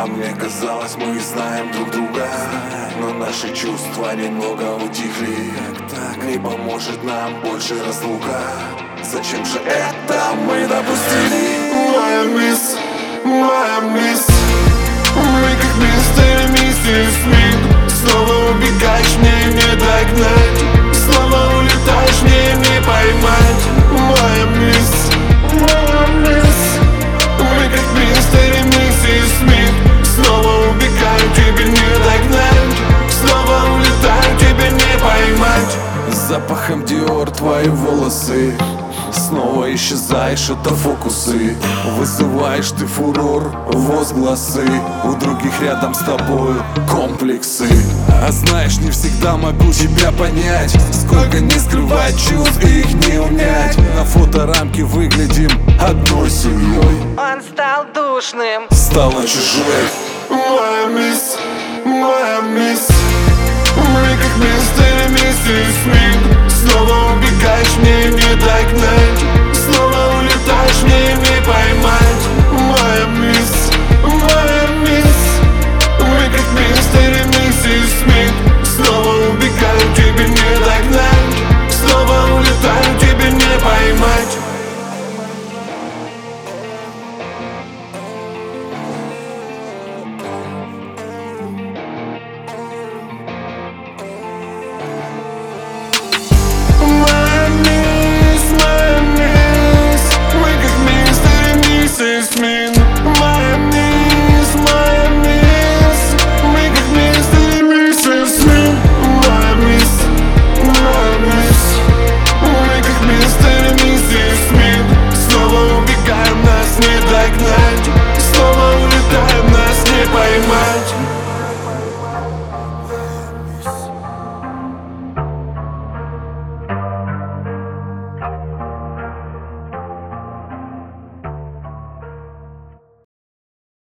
А мне казалось, мы знаем друг друга, но наши чувства немного утихли. Не поможет нам больше разлука. Зачем же это мы допустили? Моя мисс, мы как мистер и миссис Смит. Снова убегаешь, мне не догнать. Снова улетаешь, мне не поймать. Моя мисс, мы как мистер и миссис Смит. Снова убегаю, тебе не догнать. Снова улетаю, тебе не поймать. Запахом Диор твои волосы. Снова исчезаешь, это фокусы. Вызываешь ты фурор, возгласы. У других рядом с тобой комплексы. А знаешь, не всегда могу тебя понять. Сколько не скрывать чувств, и их не унять. На фоторамке выглядим одной семьей. Он стал душным, стала чужой. Моя мисс, мы как мистер и миссис Смит. Снова убегаешь, мне не догнать. Снова улетаешь, мне не поймать. Моя мисс, мы как мистер и миссис Смит. Снова убегаю, тебе не догнать. Снова улетаю, тебе не поймать. Моя мисс, мы как мистер и миссис Смит.